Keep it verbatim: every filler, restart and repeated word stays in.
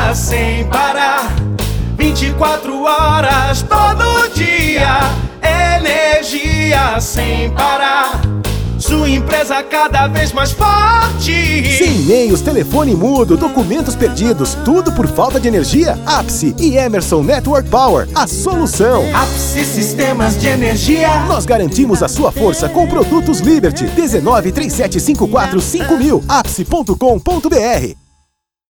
energia sem parar, vinte e quatro horas todo dia. Energia sem parar, sua empresa cada vez mais forte. Sem e-mails, telefone mudo, documentos perdidos, tudo por falta de energia? Apse e Emerson Network Power, a solução. Apse Sistemas de Energia. Nós garantimos a sua força com produtos Liberty. um nove três sete cinco quatro cinco mil, apse ponto com ponto br.